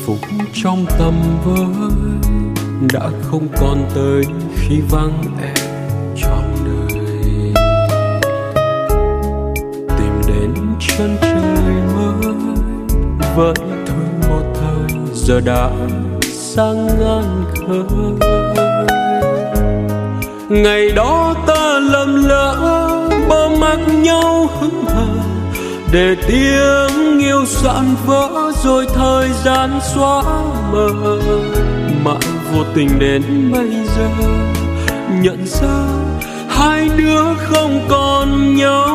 phúc trong tầm với đã không còn tới khi vắng em trọn đời. Tìm đến chân trời mới vẫn thương một thời, giờ đã sang ngàn khơi. Ngày đó ta lầm lỡ bỏ mặc nhau hững hờ, để tiếng yêu dạn vỡ rồi thời gian xóa mờ. Mãi vô tình đến bây giờ nhận ra hai đứa không còn nhau.